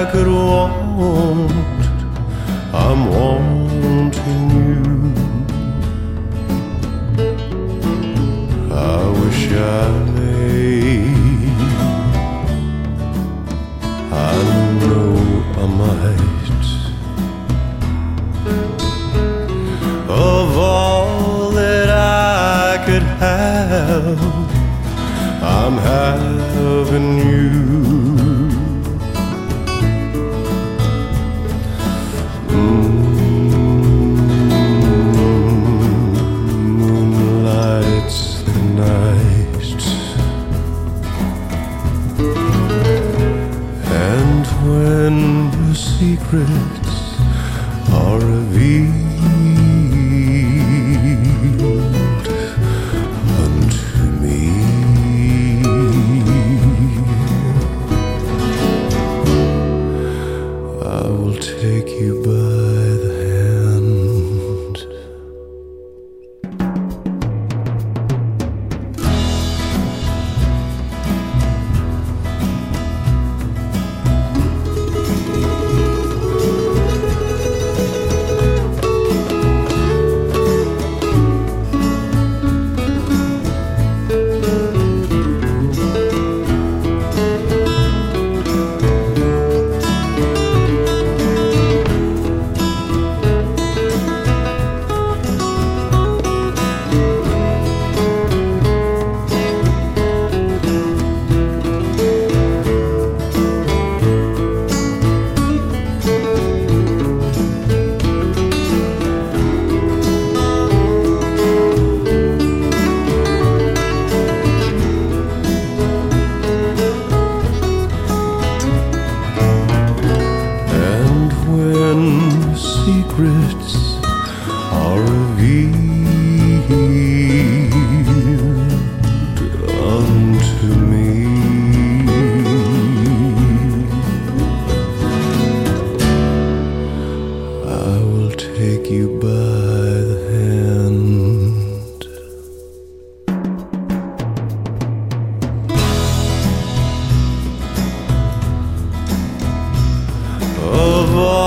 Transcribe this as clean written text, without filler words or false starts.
could want, I'm wanting you. I wish I know I might. Of all that I could have, I'm having you. Moonlight's the night, and when the secrets are revealed unto me, I will take you by the hand. Secrets are revealed unto me, I will take you by the hand. Of all